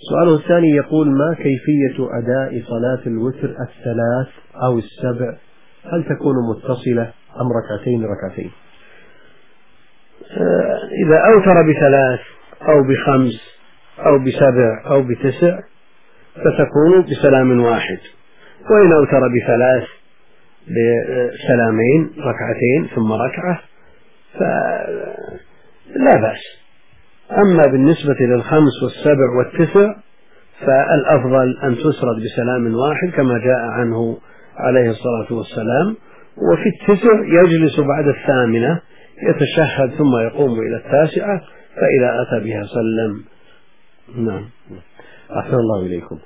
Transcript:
سؤاله الثاني يقول: ما كيفية أداء صلاة الوتر 3 أو 7؟ هل تكون متصلة أم ركعتين؟ إذا أوتر ب3 أو ب5 أو ب7 أو ب9 فتكون بسلام واحد، وإن أوتر ب3 بسلامين، ركعتين ثم ركعة، فلا بأس. أما بالنسبة لل5 وال7 وال9 فالأفضل أن تسرد بسلام واحد كما جاء عنه عليه الصلاة والسلام. وفي ال9 يجلس بعد 8 يتشهد ثم يقوم إلى 9، فإذا أتى بها سلم. نعم. أحسن الله إليكم.